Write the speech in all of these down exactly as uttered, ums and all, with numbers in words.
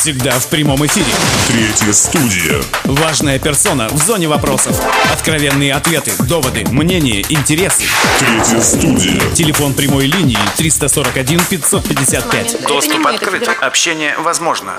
Всегда в прямом эфире. Третья студия. Важная персона в зоне вопросов. Откровенные ответы, доводы, мнения, интересы. Третья студия. Телефон прямой линии триста сорок один пятьсот пятьдесят пять. Доступ открыт. Общение возможно.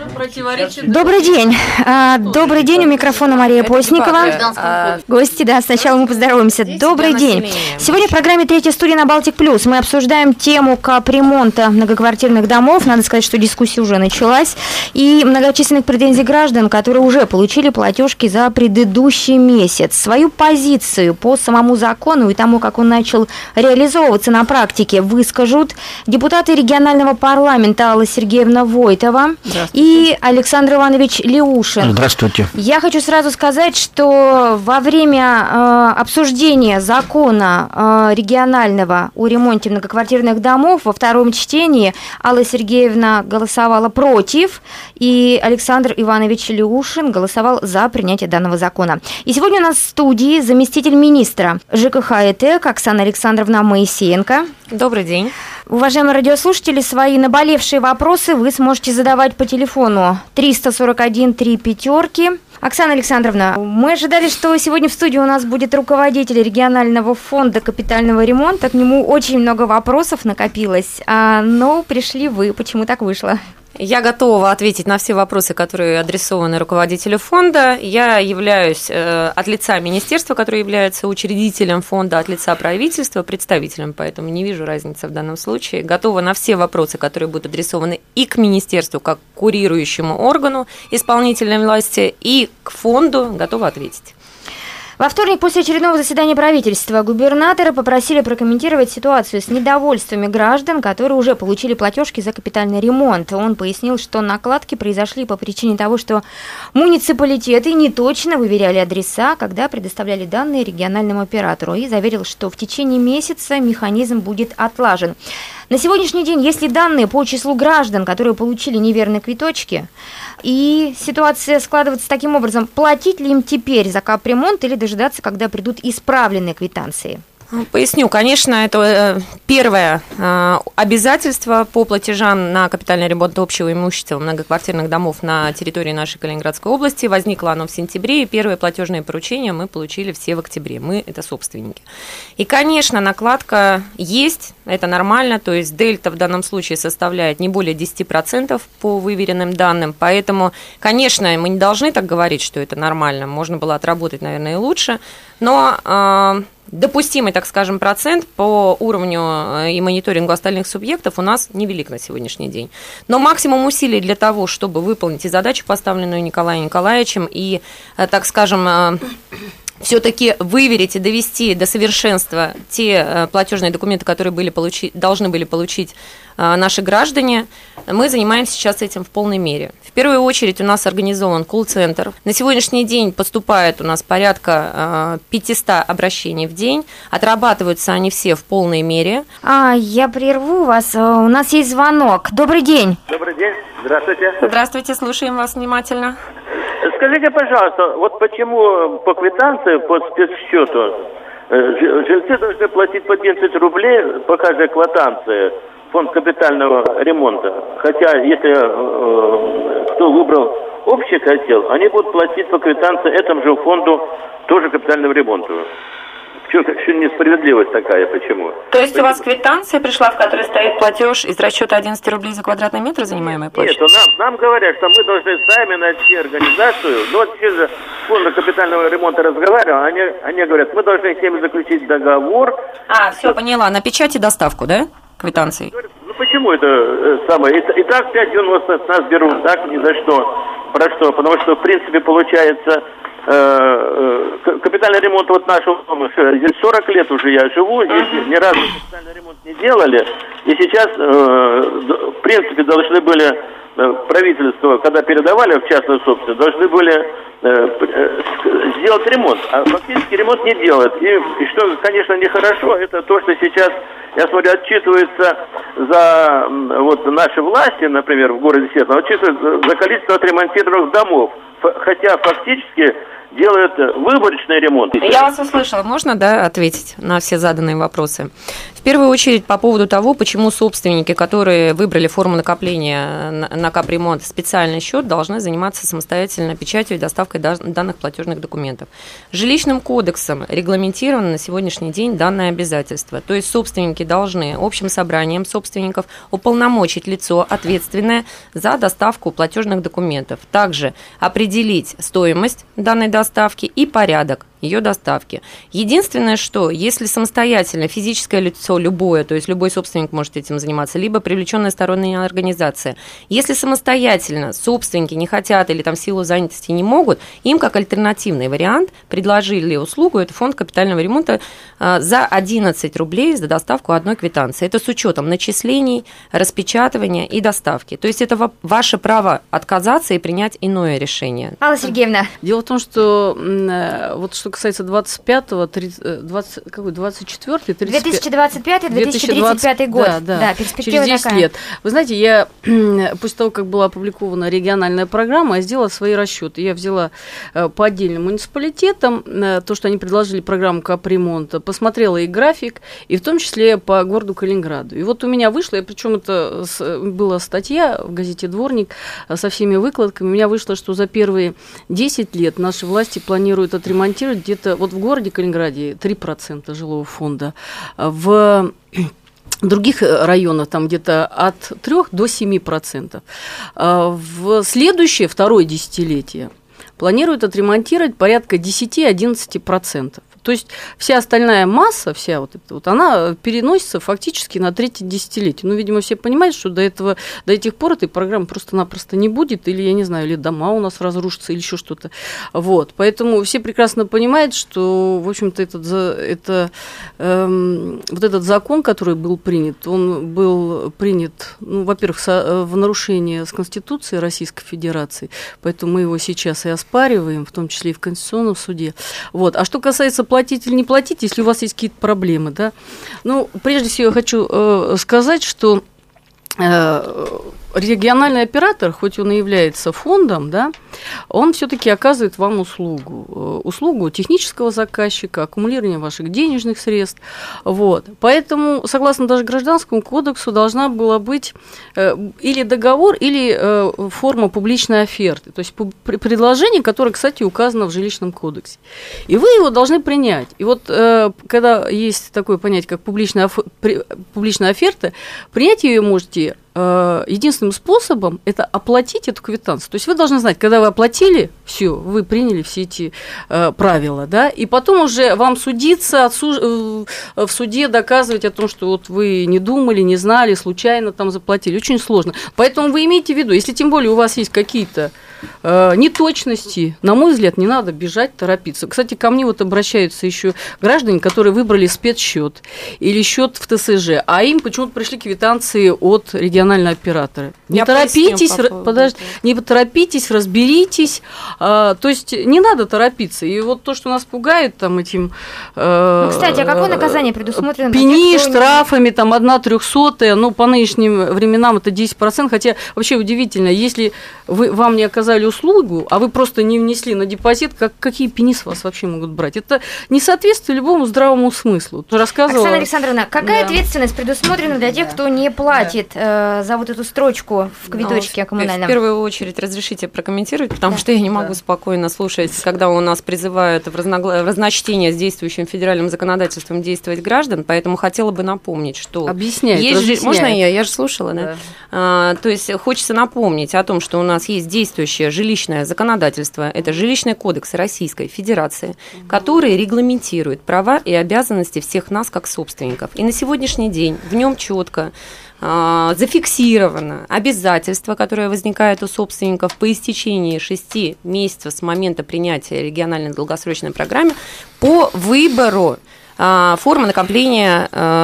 Добрый день. Добрый день, у микрофона Мария Постникова. Гости, да, сначала мы поздороваемся. Добрый день. Сегодня в программе «Третья студия» на Балтик Плюс мы обсуждаем тему капремонта многоквартирных домов. Надо сказать, что дискуссия уже началась. И многочисленных претензий граждан, которые уже получили платежки за предыдущий месяц. Свою позицию по самому закону и тому, как он начал реализовываться на практике, выскажут депутаты регионального парламента Алла Сергеевна Войтова и Александр Иванович Леушин. Здравствуйте. Я хочу сразу сказать, что во время э, обсуждения закона э, регионального о ремонте многоквартирных домов во втором чтении Алла Сергеевна голосовала против, и Александр Иванович Леушин голосовал за принятие данного закона. И сегодня у нас в студии заместитель министра ЖКХ и ТЭК Оксана Александровна Моисеенко. Добрый день. Уважаемые радиослушатели, свои наболевшие вопросы вы сможете задавать по телефону триста сорок один три пятерки. Оксана Александровна, мы ожидали, что сегодня в студии у нас будет руководитель регионального фонда капитального ремонта. К нему очень много вопросов накопилось, но пришли вы. Почему так вышло? Я готова ответить на все вопросы, которые адресованы руководителю фонда. Я являюсь э, от лица министерства, которое является учредителем фонда, от лица правительства, представителем, поэтому не вижу разницы в данном случае. Готова на все вопросы, которые будут адресованы и к министерству, как к курирующему органу исполнительной власти, и к фонду, готова ответить. Во вторник после очередного заседания правительства губернаторы попросили прокомментировать ситуацию с недовольствами граждан, которые уже получили платежки за капитальный ремонт. Он пояснил, что накладки произошли по причине того, что муниципалитеты неточно выверяли адреса, когда предоставляли данные региональному оператору, и заверил, что в течение месяца механизм будет отлажен. На сегодняшний день есть ли данные по числу граждан, которые получили неверные квиточки? И ситуация складывается таким образом: платить ли им теперь за капремонт или дожидаться, когда придут исправленные квитанции? Поясню, конечно, это первое обязательство по платежам на капитальный ремонт общего имущества многоквартирных домов на территории нашей Калининградской области. Возникло оно в сентябре, и первые платежные поручения мы получили все в октябре. Мы – это собственники. И, конечно, накладка есть, это нормально, то есть дельта в данном случае составляет не более десять процентов по выверенным данным, поэтому, конечно, мы не должны так говорить, что это нормально, можно было отработать, наверное, и лучше, но допустимый, так скажем, процент по уровню и мониторингу остальных субъектов у нас невелик на сегодняшний день. Но максимум усилий для того, чтобы выполнить и задачу, поставленную Николаем Николаевичем, и, так скажем, все-таки выверить и довести до совершенства те платежные документы, которые были получи, должны были получить наши граждане, мы занимаемся сейчас этим в полной мере. В первую очередь у нас организован колл-центр. На сегодняшний день поступает у нас порядка пятьсот обращений в день. Отрабатываются они все в полной мере. А, я прерву вас. У нас есть звонок. Добрый день. Добрый день. Здравствуйте. Здравствуйте, слушаем вас внимательно. Скажите, пожалуйста, вот почему по квитанции, по спецсчету жильцы должны платить по одиннадцать рублей по каждой квитанции фонд капитального ремонта? Хотя, если э, кто выбрал общий котел, они будут платить по квитанции этому же фонду тоже капитальному ремонту. Почему, почему несправедливость такая, почему? То есть у вас квитанция пришла, в которой стоит платеж из расчета одиннадцать рублей за квадратный метр занимаемой площади? Нет, нам, нам говорят, что мы должны сами найти организацию. Ну вот через фонд капитального ремонта разговаривал, они, они говорят, мы должны с ними заключить договор. А, все, поняла, на печать и доставку, да? Квитанции. Ну почему это э, самое? И, и так пять девяносто с нас берут, так ни за что. Про что? Потому что, в принципе, получается, э, э, капитальный ремонт вот нашего дома, здесь сорок лет уже я живу, здесь uh-huh. ни разу капитальный ремонт не делали. И сейчас, э, в принципе, должны были э, правительство, когда передавали в частную собственность, должны были э, э, сделать ремонт. А фактически ремонт не делают. И, и что, конечно, нехорошо, это то, что сейчас, я смотрю, отчитывается за вот наши власти, например, в городе Сетно, отчитывается за количество отремонтированных домов. Хотя фактически делают выборочный ремонт. Я вас услышала. Можно, да, ответить на все заданные вопросы? В первую очередь по поводу того, почему собственники, которые выбрали форму накопления на капремонт, специальный счет, должны заниматься самостоятельно печатью и доставкой данных платежных документов. Жилищным кодексом регламентировано на сегодняшний день данное обязательство. То есть собственники должны общим собранием собственников уполномочить лицо, ответственное за доставку платежных документов. Также определить стоимость данной доставки и порядок ее доставки. Единственное, что если самостоятельно физическое лицо любое, то есть любой собственник может этим заниматься, либо привлеченная сторонняя организация, если самостоятельно собственники не хотят или там в силу занятости не могут, им как альтернативный вариант предложили услугу, это фонд капитального ремонта, за одиннадцать рублей за доставку одной квитанции. Это с учетом начислений, распечатывания и доставки. То есть это ваше право отказаться и принять иное решение. Алла Сергеевна. Дело в том, что вот что касается двадцать пятого, тридцать, двадцать, какой, двадцать четвёртый, тридцать две тысячи двадцать пятый - две тысячи тридцать пятый год. Да, да. Да, перспектива через десять такая. Лет. Вы знаете, я после того, как была опубликована региональная программа, я сделала свои расчеты. Я взяла по отдельным муниципалитетам то, что они предложили программу капремонта, посмотрела и график, и в том числе по городу Калининграду. И вот у меня вышло, и причем это была статья в газете «Дворник» со всеми выкладками, у меня вышло, что за первые десять лет наши власти планируют отремонтировать где-то вот в городе Калининграде три процента жилого фонда, в других районах там где-то от трёх до семи процентов. В следующее, второе десятилетие, планируют отремонтировать порядка десять-одиннадцать процентов. То есть вся остальная масса, вся вот эта вот, она переносится фактически на третье десятилетие. Ну, видимо, все понимают, что до этого, до этих пор этой программы просто-напросто не будет, или, я не знаю, или дома у нас разрушатся, или еще что-то. Вот. Поэтому все прекрасно понимают, что, в общем-то, этот, это, эм, вот этот закон, который был принят, он был принят, ну, во-первых, со, в нарушение с Конституцией Российской Федерации, поэтому мы его сейчас и оспариваем, в том числе и в Конституционном суде. Вот. А что касается платить или не платить, если у вас есть какие-то проблемы, да. Ну, прежде всего, я хочу э, сказать, что э, региональный оператор, хоть он и является фондом, да, он все-таки оказывает вам услугу, услугу технического заказчика, аккумулирования ваших денежных средств. Вот. Поэтому, согласно даже Гражданскому кодексу, должна была быть э, или договор, или э, форма публичной оферты, то есть предложение, которое, кстати, указано в Жилищном кодексе. И вы его должны принять. И вот э, когда есть такое понятие, как публичная, публичная оферта, принять ее можете единственным способом это оплатить эту квитанцию. То есть вы должны знать, когда вы оплатили, все, вы приняли все эти э, правила, да, и потом уже вам судиться, отсуж... в суде доказывать о том, что вот вы не думали, не знали, случайно там заплатили. Очень сложно. Поэтому вы имейте в виду, если тем более у вас есть какие-то э, неточности, на мой взгляд, не надо бежать, торопиться. Кстати, ко мне вот обращаются еще граждане, которые выбрали спецсчет или счет в ТСЖ, а им почему-то пришли квитанции от регионального операторы. Не Я торопитесь, по подожди, не торопитесь, разберитесь. А, то есть не надо торопиться. И вот то, что нас пугает там этим... Ну, кстати, а какое наказание предусмотрено? Пени, штрафами, там, одна трехсотая, ну, по нынешним временам это десять процентов, хотя вообще удивительно, если вы, вам не оказали услугу, а вы просто не внесли на депозит, как, какие пени с вас вообще могут брать? Это не соответствует любому здравому смыслу. Рассказывала... Оксана Александровна, какая да. ответственность предусмотрена для тех, кто не платит да. за вот эту строчку в квиточке коммунальном? В первую очередь разрешите прокомментировать, потому да. что я не могу да. спокойно слушать, когда у нас призывают в, разногла... в разночтение с действующим федеральным законодательством действовать граждан, поэтому хотела бы напомнить, что... Объясняет, есть разъясняет. Же... Можно я? Я же слушала, да? да? А, то есть хочется напомнить о том, что у нас есть действующее жилищное законодательство, это Жилищный кодекс Российской Федерации, угу. который регламентирует права и обязанности всех нас как собственников. И на сегодняшний день в нем четко зафиксировано обязательство, которое возникает у собственников по истечении шести месяцев с момента принятия региональной долгосрочной программы по выбору формы накопления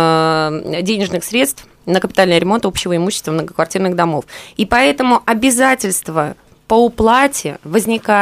денежных средств на капитальный ремонт общего имущества многоквартирных домов. И поэтому обязательство по уплате возникает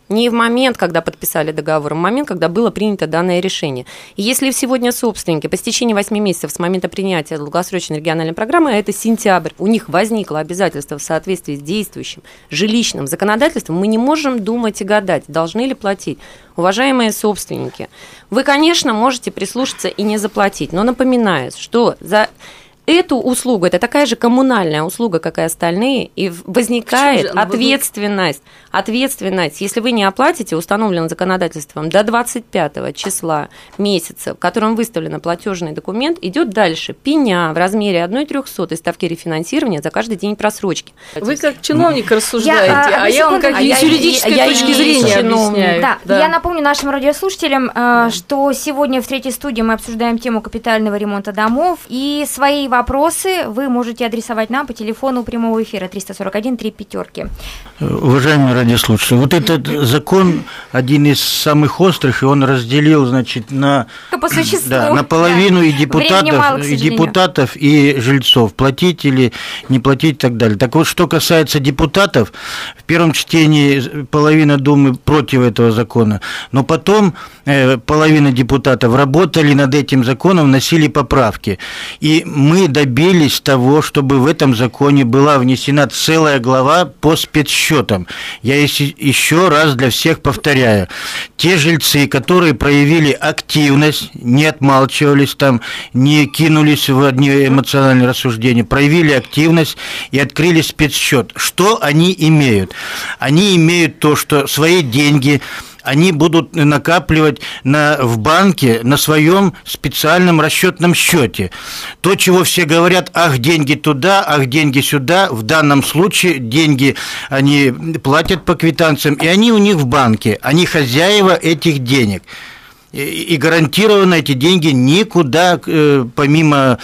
Не в момент, когда подписали договор, а в момент, когда было принято данное решение. И если сегодня собственники по истечении восьми месяцев с момента принятия долгосрочной региональной программы, а это сентябрь, у них возникло обязательство в соответствии с действующим жилищным законодательством, мы не можем думать и гадать, должны ли платить. Уважаемые собственники, вы, конечно, можете прислушаться и не заплатить, но напоминаю, что за эту услугу, это такая же коммунальная услуга, как и остальные, и возникает ответственность. Ответственность, если вы не оплатите, установлено законодательством, до двадцать пятого числа месяца, в котором выставлен платежный документ, идет дальше пеня в размере одной трехсотой ставки рефинансирования за каждый день просрочки. Вы как чиновник рассуждаете, я, а, а я вам как а с юридической я, точки я зрения объясняю. Да, да. Я напомню нашим радиослушателям, да. что сегодня в третьей студии мы обсуждаем тему капитального ремонта домов, и свои вопросы вы можете адресовать нам по телефону прямого эфира триста сорок один три пятерки. Уважаемые радиослушатели, вот этот закон один из самых острых, и он разделил, значит, на, по существу, да, наполовину да. и депутатов, мало, и депутатов, и жильцов, платить или не платить и так далее. Так вот, что касается депутатов, в первом чтении половина Думы против этого закона, но потом э, половина депутатов работали над этим законом, вносили поправки, и мы добились того, чтобы в этом законе была внесена целая глава по спецсчетам. Я еще раз для всех повторяю. Те жильцы, которые проявили активность, не отмалчивались там, не кинулись в одни эмоциональные рассуждения, проявили активность и открыли спецсчет. Что они имеют? Они имеют то, что свои деньги они будут накапливать на, в банке на своем специальном расчетном счете. То, чего все говорят, ах, деньги туда, ах, деньги сюда, в данном случае деньги они платят по квитанциям, и они у них в банке, они хозяева этих денег. И гарантированно эти деньги никуда, помимо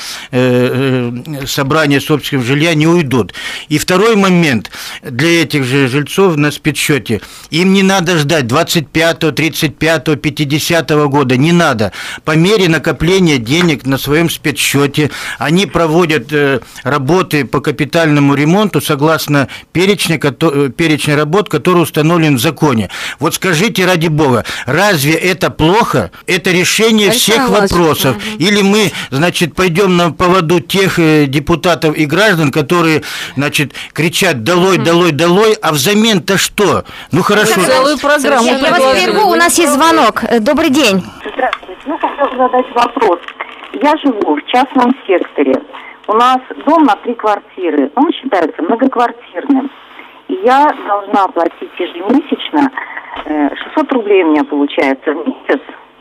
собрания собственного жилья, не уйдут. И второй момент для этих же жильцов на спецсчете. Им не надо ждать двадцать пятого, тридцать пятого, пятидесятого года, не надо. По мере накопления денег на своем спецсчете они проводят работы по капитальному ремонту согласно перечня, перечня работ, который установлен в законе. Вот скажите, ради бога, разве это плохо? Это решение всех вопросов. Или мы, значит, пойдем на поводу тех депутатов и граждан, которые, значит, кричат «долой, долой, долой», а взамен-то что? Ну, хорошо. Целую программу. Я вас прерву, у нас есть звонок. Добрый день. Здравствуйте. Ну, хотела задать вопрос. Я живу в частном секторе. У нас дом на три квартиры. Он считается многоквартирным. И я должна платить ежемесячно шестьсот рублей у меня получается в месяц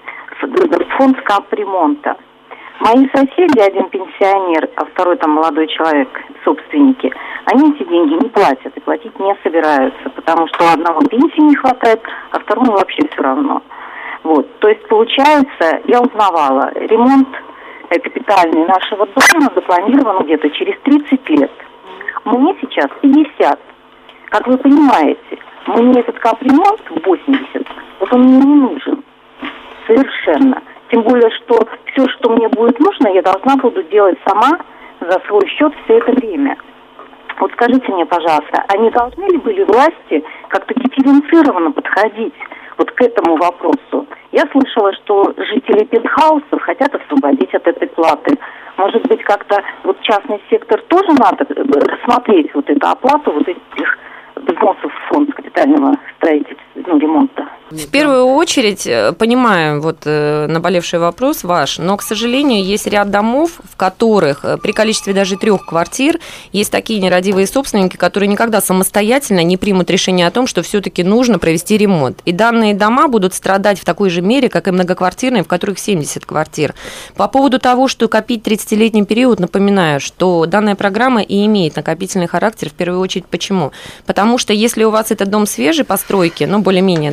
фонд капремонта. Мои соседи, один пенсионер, а второй там молодой человек, собственники, они эти деньги не платят и платить не собираются, потому что одному пенсии не хватает, а второму вообще все равно. Вот, то есть получается, я узнавала, ремонт капитальный нашего дома запланирован где-то через тридцать лет. Мне сейчас пятьдесят. Как вы понимаете, мне этот капремонт в восемьдесят, вот он мне не нужен. Совершенно. Тем более, что все, что мне будет нужно, я должна буду делать сама за свой счет все это время. Вот скажите мне, пожалуйста, а не должны ли были власти как-то дифференцированно подходить вот к этому вопросу? Я слышала, что жители пентхаусов хотят освободить от этой платы. Может быть, как-то вот частный сектор тоже надо рассмотреть вот эту оплату вот этих взносов в фонд капитального строительства, ну, ремонта. В первую очередь, понимаю вот наболевший вопрос ваш, но, к сожалению, есть ряд домов, в которых при количестве даже трех квартир есть такие нерадивые собственники, которые никогда самостоятельно не примут решение о том, что все-таки нужно провести ремонт. И данные дома будут страдать в такой же мере, как и многоквартирные, в которых семьдесят квартир. По поводу того, что копить тридцатилетний период, напоминаю, что данная программа и имеет накопительный характер, в первую очередь, почему? Потому что если у вас этот дом свежей постройки, ну, более-менее, да, там год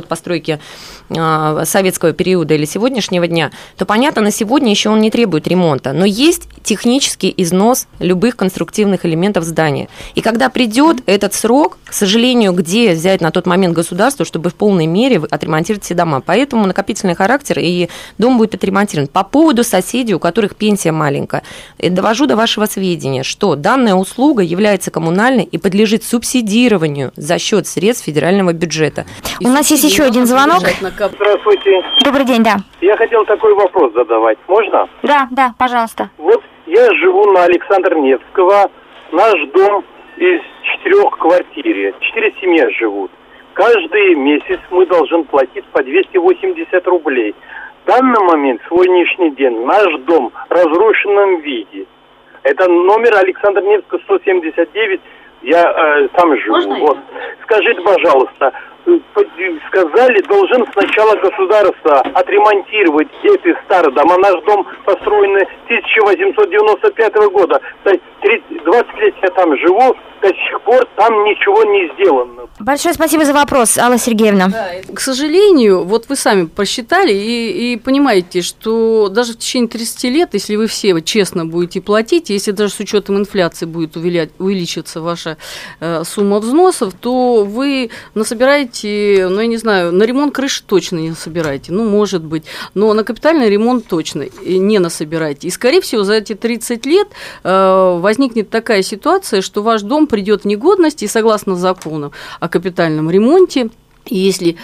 год постройки э, советского периода или сегодняшнего дня, то, понятно, на сегодня еще он не требует ремонта. Но есть технический износ любых конструктивных элементов здания. И когда придет этот срок, к сожалению, где взять на тот момент государству, чтобы в полной мере отремонтировать все дома. Поэтому накопительный характер, и дом будет отремонтирован. По поводу соседей, у которых пенсия маленькая, довожу до вашего сведения, что данная услуга является коммунальной и подлежит субсидированию за счет средств федерального бюджета. У нас есть еще один звонок. Здравствуйте. Добрый день, да. Я хотел такой вопрос задавать. Можно? Да, да, пожалуйста. Вот я живу на Александра Невского. Наш дом из четырех квартир. Четыре семьи живут. Каждый месяц мы должны платить по двести восемьдесят рублей. В данный момент, в сегодняшний день, наш дом в разрушенном виде. Это номер Александра Невского сто семьдесят девять. Я э, там живу. Вот. Скажите, пожалуйста, сказали, должен сначала государство отремонтировать эти старые дома. Наш дом построен тысяча восемьсот девяносто пятого года. двадцать лет я там живу, до сих пор там ничего не сделано. Большое спасибо за вопрос, Алла Сергеевна. Да, к сожалению, вот вы сами посчитали и, и понимаете, что даже в течение тридцати лет, если вы все честно будете платить, если даже с учетом инфляции будет увеличиваться ваша э, сумма взносов, то вы насобираете, ну, я не знаю, на ремонт крыши точно не насобираете, ну, может быть, но на капитальный ремонт точно не насобираете. И, скорее всего, за эти тридцать лет э, возникнет такая ситуация, что ваш дом придет в негодность, и согласно закону о капитальном ремонте, и если,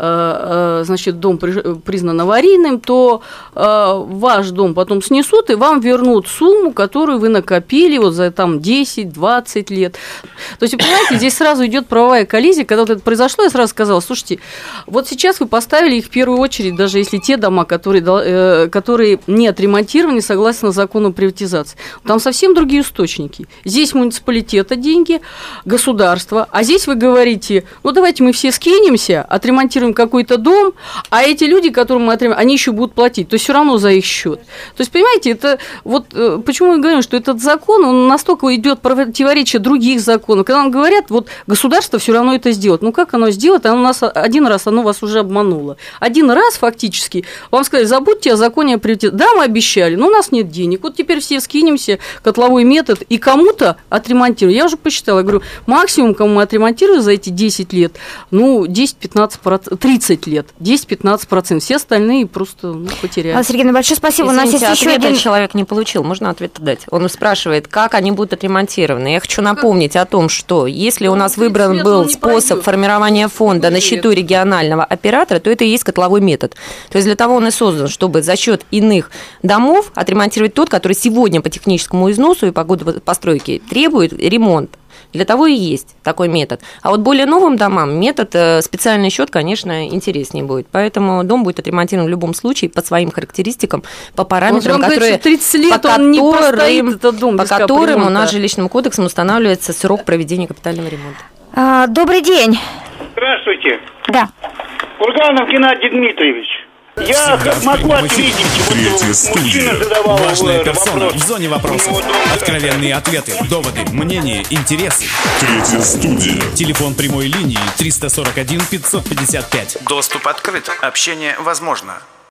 значит, дом признан аварийным, то ваш дом потом снесут и вам вернут сумму, которую вы накопили вот за там десять-двадцать лет. То есть, вы понимаете, здесь сразу идет правовая коллизия. Когда вот это произошло, я сразу сказала, слушайте, вот сейчас вы поставили их в первую очередь, даже если те дома, которые, которые не отремонтированы, согласно закону приватизации. Там совсем другие источники. Здесь муниципалитета деньги, государство, а здесь вы говорите, ну давайте мы все скинем, отремонтируем какой-то дом, а эти люди, которым мы отремонтируем, они еще будут платить, то есть все равно за их счет. То есть, понимаете, это вот почему мы говорим, что этот закон, он настолько идет противоречие других законов. Когда нам говорят, вот государство все равно это сделает. Ну как оно сделает? Оно нас один раз, оно вас уже обмануло. Один раз фактически вам сказали, забудьте о законе о приватизации. Да, мы обещали, но у нас нет денег. Вот теперь все скинемся, котловой метод, и кому-то отремонтируем. Я уже посчитала, я говорю, максимум, кому мы отремонтируем за эти десять лет, ну, десять-пятнадцать процентов, тридцать лет, десять-пятнадцать процентов, все остальные просто ну, потеряли. Алла Сергеевна, большое спасибо. Извините, у нас есть еще один человек не получил, можно ответ дать? Он спрашивает, как они будут отремонтированы. Я хочу напомнить как? о том, что если ну, у нас выбран был способ пройдет. формирования фонда на счету регионального оператора, то это и есть котловой метод. То есть для того он и создан, чтобы за счет иных домов отремонтировать тот, который сегодня по техническому износу и по году постройки требует ремонт. Для того и есть такой метод. А вот более новым домам метод, специальный счет, конечно, интереснее будет. Поэтому дом будет отремонтирован в любом случае по своим характеристикам, по параметрам, которые, лет по которым, не простоит, этот дом по которым у нас жилищным кодексом устанавливается срок проведения капитального ремонта. А, добрый день. Здравствуйте. Да. Курганов Геннадий Дмитриевич. Я могу ответить, вот мужчина задавал Важная персона вопрос. В зоне вопросов. Откровенные ответы, доводы, мнения, интересы. Третья студия. Телефон прямой линии триста сорок один пятьсот пятьдесят пять. Доступ открыт. Общение возможно.